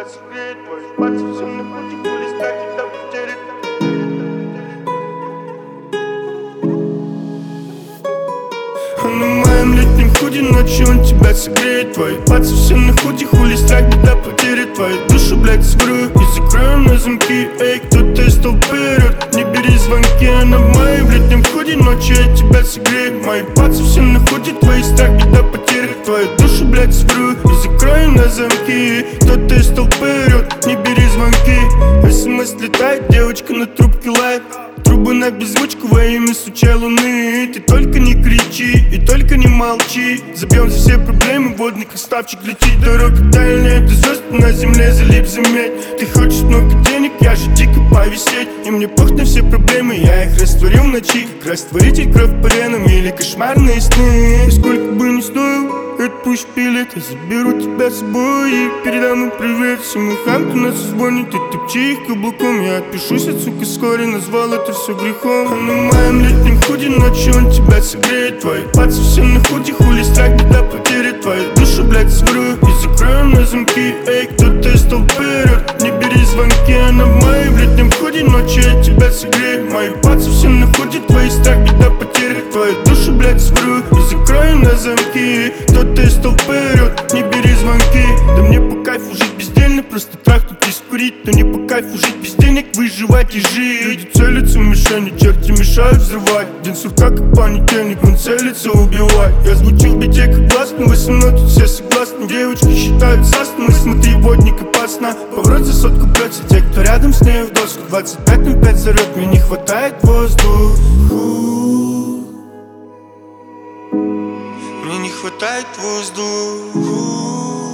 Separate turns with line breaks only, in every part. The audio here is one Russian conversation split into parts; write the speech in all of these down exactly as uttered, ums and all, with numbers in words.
согреет. Твои пальцы все на худи, хули стаки, там потерян. На моем летнем худи ночью он тебя согреет. Твои пальцы все на худи, хули страх, беда, потери. Твою душу, блядь, скрою и закрою на замки. Эй, кто-то из толпы орёт, не бери звонки. Она в моем летнем худи, ночью я тебя согрею. Мои пальцы все на худи, твои страх, беда, потери. Твою душу, блядь, скрою и закрою на замки. Кто-то из толпы орёт, не бери звонки. СМС летает, девочка на трубке лайт. Трубы на беззвучку во имя сучай луны. Ты только не кричи и только не молчи. Забьем за все проблемы, водный как ставчик летит. Дорога дальняя, ты звезд на земле, залип, заметь. Ты хочешь много денег, я же дико повисеть. И мне пох на все проблемы, я их растворил в ночи. Как растворитель, кровь по венам или кошмарные сны. И сколько бы ни стоил, это пусть пилит. Я заберу тебя с собой и передам им привет. Всем ухам, кто нас звонит, ты топчи их каблуком. Я отпишусь от сука вскоре, назвал это все грехом. А на моем летнем худи ночью он тебя согреет. Твои пальцы все на худи, хули страх, беда, потери. Твою душу, блядь, скрою и закрою на замки. Эй, кто-то из толпы орёт, не бери звонки. Она в моем летнем худи ночью я тебя согрею. Мои пальцы все на худи, твои страх, беда, потери. Твою душу, блядь, скрою и закрою на замки. Кто-то из толпы орёт, не бери звонки. Да мне по кайфу жить бездельно, просто трахнуть и скурить. Но не по кайфу жить без денег, выживать и жить. Люди целятся в мишени, черти мешают взрывать. День сурка как понедельник, он целится убивать. Я звучу в бите как гласный, со мной тут все согласны. Девочки считают сасным, смотри, водник опасно. Поворот за сотку прется, те, кто рядом с ней в доску. Двадцать пять ноль пять зарет, мне не хватает воздуха. Мне не хватает воздуха.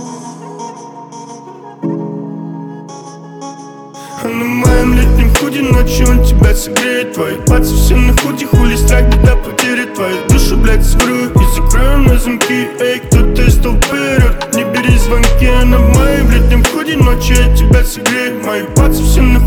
А на моем летнем худи ночью он тебя согреет. Твои пальцы все на худи, хули страх, беда, потери. Твою душу, блядь, скрою и закрою на замки. Эй, кто-то из толпы орёт, не бери звонки. Она в моем летнем худи ночью я тебя согрею. Мои пальцы все на